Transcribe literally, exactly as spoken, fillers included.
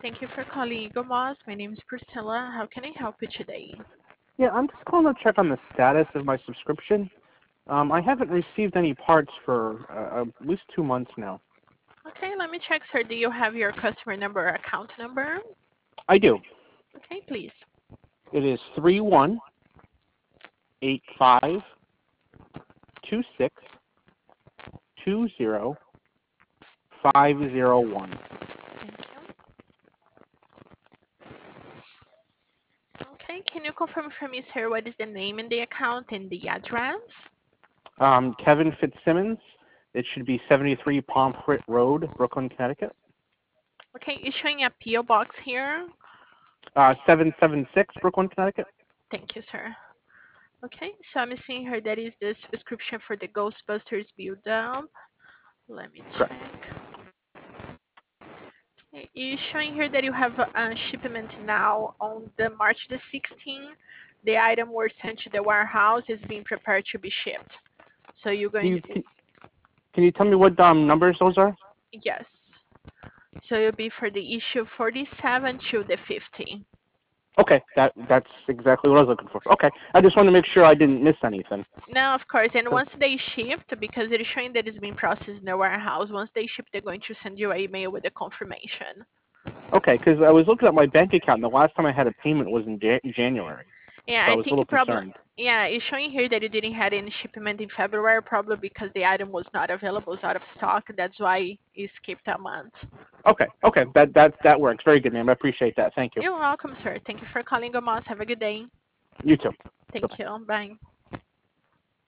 Thank you for calling Eagle Moss. My name is Priscilla. How can I help you today? Yeah, I'm just calling to check on the status of my subscription. Um, I haven't received any parts for uh, at least two months now. Okay, let me check, sir. Do you have your customer number or account number? I do. Okay, please. It is three one eight five two six two zero five zero one. Thank you. Okay, can you confirm for me, sir, what is the name in the account and the address? Um, Kevin Fitzsimmons. It should be seventy-three Pomfret Road, Brooklyn, Connecticut. Okay, you're showing a P O box here. Uh, seven seven six Brooklyn, Connecticut. Thank you, sir. Okay, so I'm seeing here that is the subscription for the Ghostbusters build up. Let me Correct. check. Okay, you're showing here that you have a shipment now on the March the sixteenth. The item was sent to the warehouse is being prepared to be shipped. So you're Can going you, to, can, can you tell me what um, numbers those are? yes. So it'll be for the issue forty-seven to the fifty. Okay, that that's exactly what I was looking for. Okay, I just wanted to make sure I didn't miss anything. Now, of course, and So, once they shipped, because it is showing that it's being processed in the warehouse, once they ship, they're going to send you an email with the confirmation. okay, because I was looking at my bank account, and the last time I had a payment was in Ja- January, Yeah, so I I was a think little it probably, concerned. yeah, it's showing here that you didn't have any shipment in February, probably because the item was not available, it's out of stock. That's why it skipped a month. Okay, okay, that that that works. Very good, ma'am. I appreciate that. Thank you. You're welcome, sir. Thank you for calling Gomos. Have a good day. You too. Thank Bye. you. Bye.